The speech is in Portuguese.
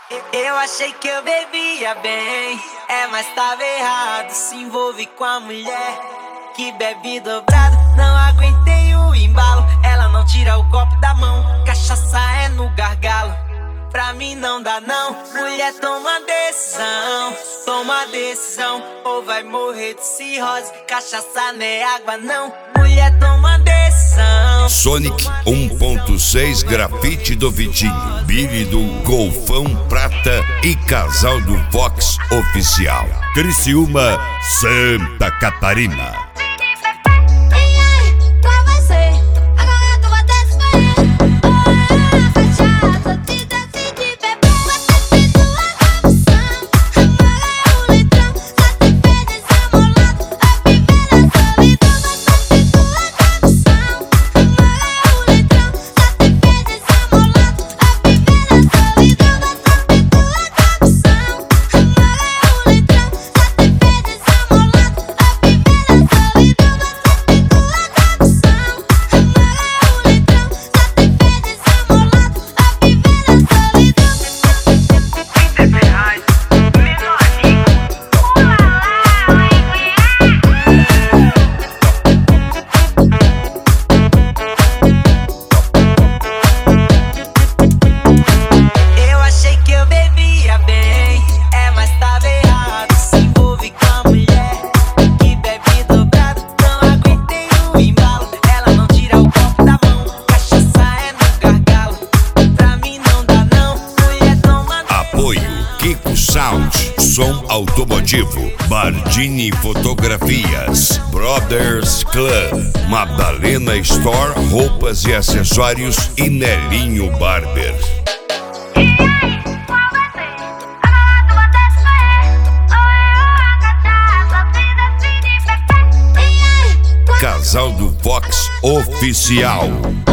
Eu achei que eu bebia bem, mas tava errado. Se envolve com a mulher que bebe dobrado. Não aguentei o embalo, ela não tira o copo da mão. Cachaça é no gargalo, pra mim não dá não. Mulher, toma decisão, ou vai morrer de cirrose. Cachaça não é água não. Mulher, toma decisão. Sonic 1.6 Grafite do Vitinho, Billy do Golfão Prata e Casal do Vox Oficial, Criciúma, Santa Catarina. Som automotivo, Bardini Fotografias, Brothers Club, Madalena Store, roupas e acessórios e Nelinho Barber. Casal do Vox Oficial.